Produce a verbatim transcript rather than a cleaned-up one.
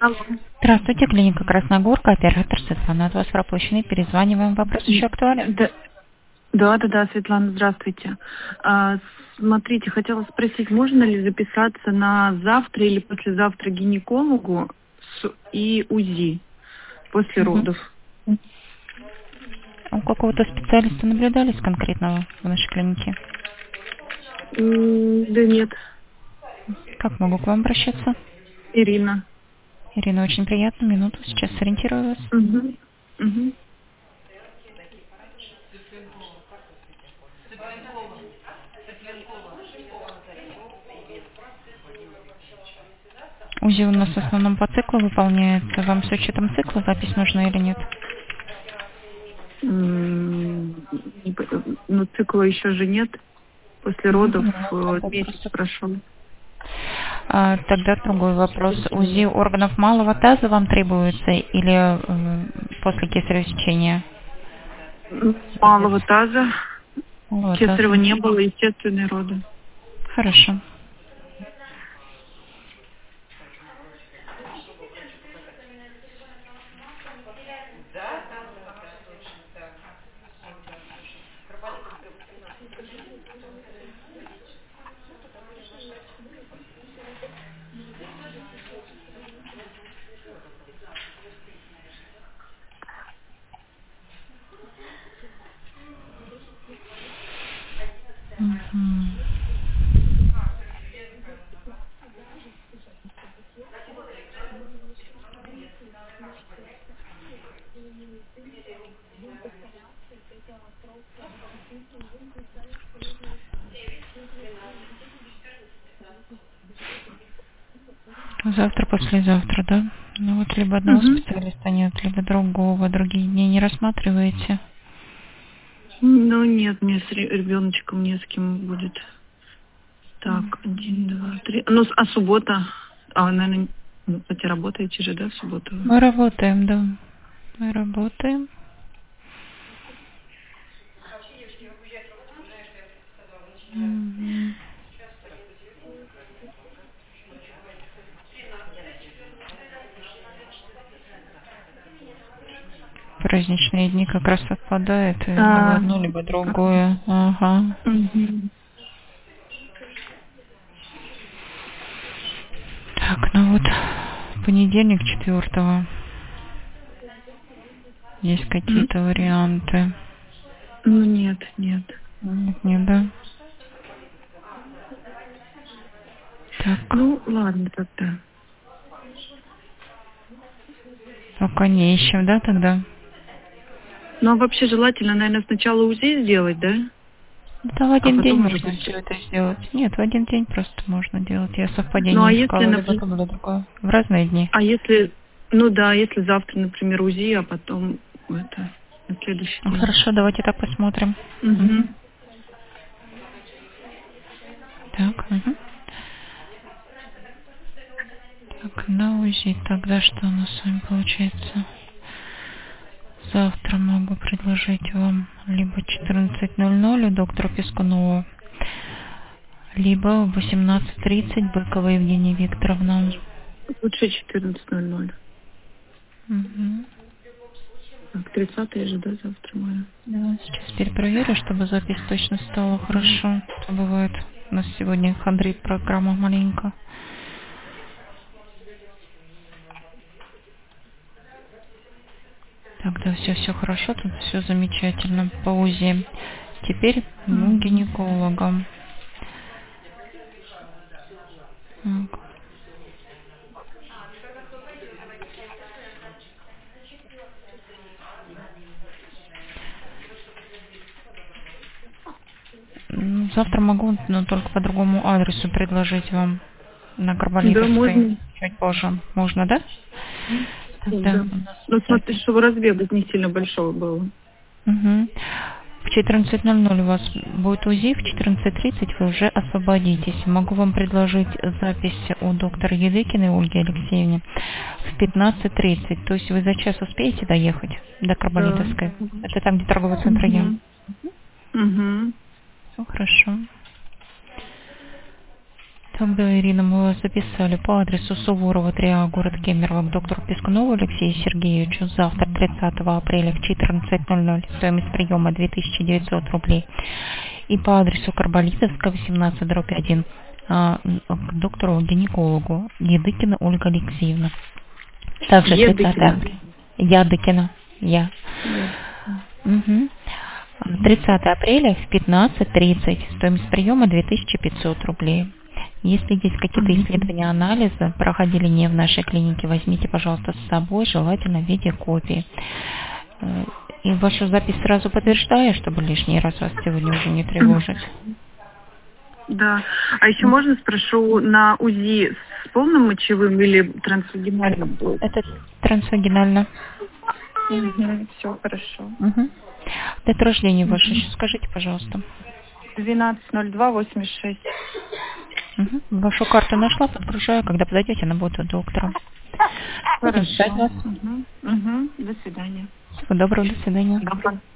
Алло. Здравствуйте, клиника Красногорка, оператор Светлана. От вас пропущенный, перезваниваем. Вопрос еще актуален? Да, да, да, да, Светлана, здравствуйте. А, смотрите, хотела спросить, можно ли записаться на завтра или послезавтра к гинекологу с- и УЗИ после Мгм. родов? А у какого-то специалиста наблюдались конкретного в нашей клинике? М, Да нет, Как могу к вам обращаться? Ирина. Ирина, очень приятно. Минуту, сейчас сориентирую вас. Угу. Угу. УЗИ у нас в основном по циклу выполняется. Вам с учетом цикла запись нужна или нет? Не по- Ну, цикла еще же нет. После Мгм, родов поняла. э, Тогда месяц просто- прошел. А, тогда другой вопрос. УЗИ органов малого таза вам требуется или э, после кесарево сечения? М, Малого таза. Малого Кесарева таза. не было, естественные роды. Хорошо. Мгм. Завтра, послезавтра, да? Ну вот либо одного Угу. специалиста нет, либо другого. Другие дни не рассматриваете. Ну нет, мне с ре- ребеночком не с кем будет. Так, один, два, три. Ну, с- а суббота? А, наверное, ну, кстати, работаете же, да, в субботу? Мы работаем, да. Мы работаем. Мгм. Праздничные дни как раз совпадает. и Либо А, одно, либо другое. Ага. мгм. Так, ну вот понедельник четвертого. Есть М, какие-то варианты? Ну нет, нет. Нет, нет, да? Так, Ну, ладно тогда. пока не ищем, да, тогда? Ну, а вообще желательно, наверное, сначала УЗИ сделать, да? Да, в А один день потом уже можно будет. все это сделать. Нет, в один день просто можно делать. Я Ну, а совпадение если, искала, либо например, то, либо другое. В разные дни. а если, ну да, если завтра, например, УЗИ, а потом это, на следующий Ну, день. хорошо, давайте так посмотрим. Мгм. Угу. Так, мгм. Так, на УЗИ тогда что у нас с вами получается? Завтра могу предложить вам либо четырнадцать ноль ноль у доктора Пискунова, либо в восемнадцать тридцать Быкова Евгения Викторовна. Лучше четырнадцать ноль ноль. Мгм. Так, тридцатое же, да, завтра мое. Да, сейчас перепроверю, чтобы запись точно стала хорошо. То бывает, у нас сегодня хандрит программа маленько. Тогда все, все хорошо, тут все замечательно по УЗИ. Теперь ну, Мгм. гинекологам. Так. М, Завтра могу, но только по другому адресу предложить вам на Да, Горболитовской. можно. Чуть позже. Можно, да? Тогда Да. у нас Но смотри, запись. чтобы разбега не сильно большого было. Мгм. В четырнадцать ноль ноль у вас будет УЗИ, в четырнадцать тридцать вы уже освободитесь. Могу вам предложить запись у доктора Едыкиной Ольги Алексеевны в пятнадцать тридцать. То есть вы за час успеете доехать до Да. Карболитовской? Это там, где торговый центр Ям. Угу. Угу. Все хорошо. Тогда, Ирина, мы вас записали по адресу Суворова, три А, город Кемерово, к доктору Пискунову Алексею Сергеевичу завтра, тридцатого апреля в четырнадцать ноль ноль. Стоимость приема две тысячи девятьсот рублей. И по адресу Карболитовская, восемнадцать, дробь один, к доктору-гинекологу Едыкина Ольга Алексеевна. Также тридцатого апреля. Ядыкина. Я. Угу. тридцатого апреля в пятнадцать тридцать. Стоимость приема две тысячи пятьсот рублей. Если есть какие-то исследования, анализы, проходили не в нашей клинике, возьмите, пожалуйста, с собой, желательно в виде копии. И вашу запись сразу подтверждаю, чтобы лишний раз вас сегодня уже не тревожить. Да. А еще можно спрошу, на УЗИ с полным мочевым или трансвагинальным? Это трансвагинально. Угу, все хорошо. Угу. Дата рождения ваша, еще скажите, пожалуйста. двенадцать ноль два восемьдесят шесть. Угу. Вашу карту нашла, подгружаю. Когда подойдете, она будет у доктора. Хорошо. Угу. Угу. До свидания. Всего доброго, до свидания. Доброго.